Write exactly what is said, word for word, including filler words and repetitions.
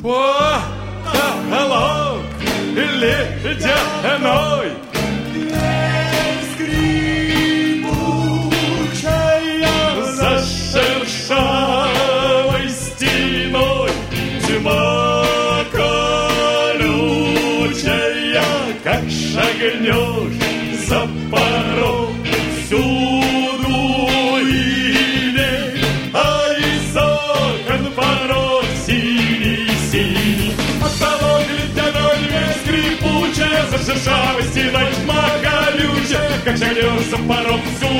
Потолок ледяной, за шершавой стеной тьма колючая, как шагнешь за порог, всюду иней, а из окон порог синий-синий. Потолок ледяной, весь скрипучая, за шершавой стеной тьма колючая, как шагнешь за порог, всюду